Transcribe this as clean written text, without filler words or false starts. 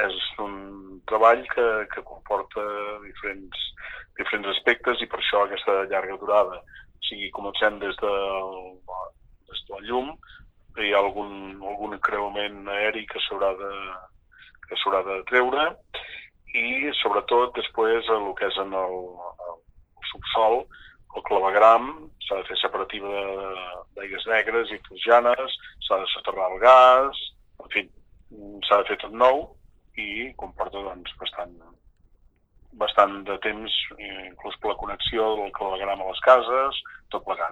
és un treball que comporta diferents aspectes i per això aquesta llarga durada. O sigui, comencem des de la llum, hi ha algun creuament aeri que s'haurà de treure i sobretot després el que és en el subsol, el clavegram, s'ha de fer separativa d'aigues negres i flujanes, s'ha de soterrar el gas, en fi, s'ha de fer tot nou i comporta doncs, bastant de temps, inclús per la connexió del clavegram a les cases, tot plegat.